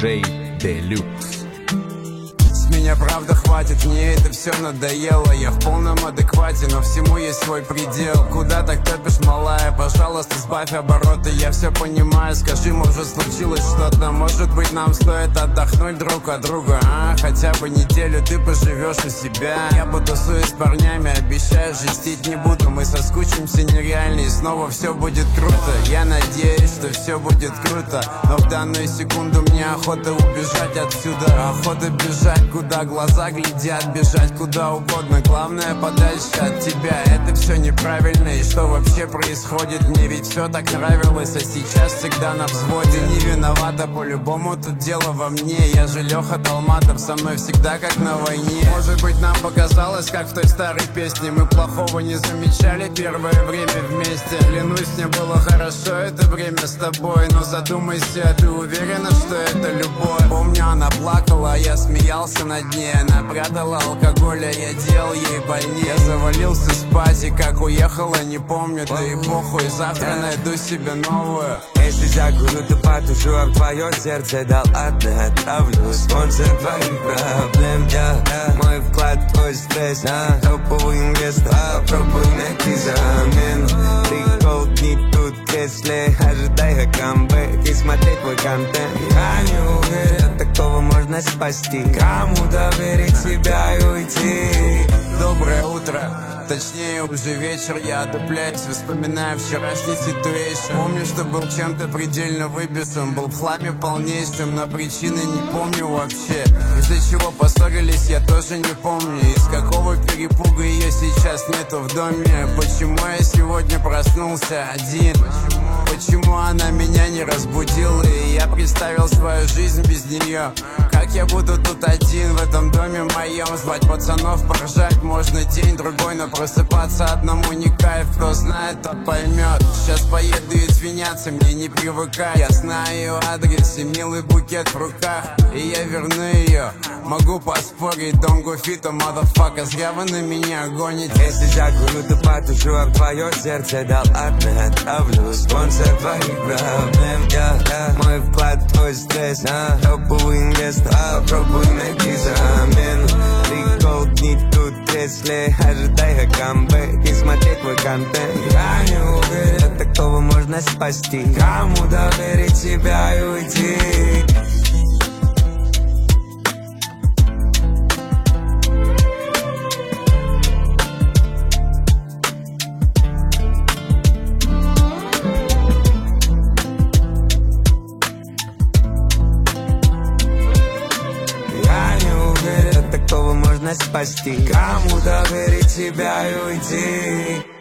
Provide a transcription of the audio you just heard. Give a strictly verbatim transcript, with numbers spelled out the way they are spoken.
диджей Делюкс. Меня правда хватит, мне это все надоело. Я в полном адеквате, но всему есть свой предел. Куда так топишь, малая? Пожалуйста, сбавь обороты, я все понимаю. Скажи, может случилось что-то? Может быть, нам стоит отдохнуть друг от друга, а? Хотя бы неделю ты поживешь у себя. Я потусуюсь с парнями, обещаю, жестить не буду. Мы соскучимся нереально и снова все будет круто. Я надеюсь, что все будет круто, но в данную секунду мне охота убежать отсюда. Охота бежать, куда глаза глядят, бежать куда угодно, главное подальше от тебя. Это все неправильно, и что вообще происходит? Мне ведь все так нравилось, а сейчас всегда на взводе. Не виновата, по-любому тут дело во мне. Я же Леха Толматов, со мной всегда как на войне. Может быть, нам показалось, как в той старой песне, мы плохого не замечали первое время вместе. Клянусь, мне было хорошо это время с тобой, но задумайся, ты уверена, что это любовь? Помню, она плакала, а я смеялся над ней. Она прятала алкоголь, а я делал ей больнее. Я завалился спать, и как уехала, не помню. Да и похуй, завтра найду себе новую. Если закуну, то потушу, а в твое сердце да ладно, отправлю спонсор твоих проблем. Я, мой вклад, твой стресс, топовый инвестор, попробуй найти замену. Прикол не тут, если ожидай камбэк и смотреть твой контент. Я не уверен, такого можно спасти. Кому доверить себя и уйти? Доброе утро, точнее уже вечер. Я отдупляюсь, вспоминаю вчерашний ситуэйшн. Помню, что был чем-то предельно выбесан, был в хламе полнейшем, но причины не помню вообще. Из-за чего поссорились, я тоже не помню. Из какого перепуга ее сейчас нету в доме. Почему я сегодня проснулся один? Почему она меня не разбудила, и я представил свою жизнь без нее? Как я буду тут один в этом доме моем? Звать пацанов, поржать можно день-другой, но просыпаться одному не кайф. Кто знает, тот поймет. Сейчас поеду извиняться, мне не привыкать. Я знаю ее адрес и милый букет в руках, и я верну ее. Могу поспорить, don't go fit, oh motherfucker, зря вы на меня гоните. Если закуну, то потушу, а в твое сердце да ладно, отправлю спонсор твоих проблем. Я, я, мой вклад, твой стресс, топовый инвестор, попробуй найти замену. Прикол не тут, если ожидай камбэк и смотреть твой контент. Я не уверен, такого можно спасти. Кому доверить себя и уйти? Такого можно спасти. Кому доверить себя и уйти?